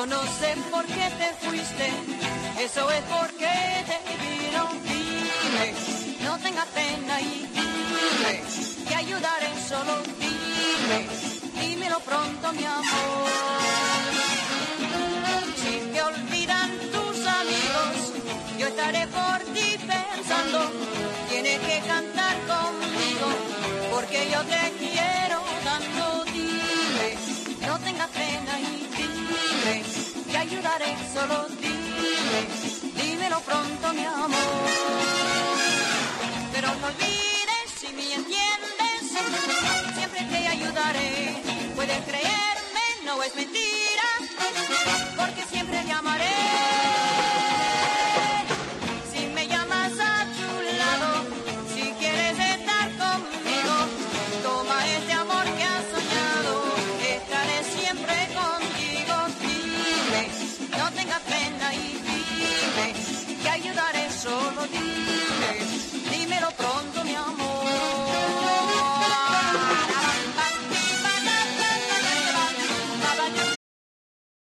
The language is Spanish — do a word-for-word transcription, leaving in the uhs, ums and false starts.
Yo no sé por qué te fuiste, eso es porque te vieron. Dime, no tengas pena y dime, te ayudaré solo. Dime, dímelo pronto, mi amor. Si te olvidan tus amigos, yo estaré por ti pensando. Tienes que cantar conmigo, porque yo te quiero tanto. Dime, no tengas pena y dime, te ayudaré solo. Dime, dímelo pronto, mi amor. Pero no olvides, si me entiendes, siempre te ayudaré. Puedes creerme, no es mentira.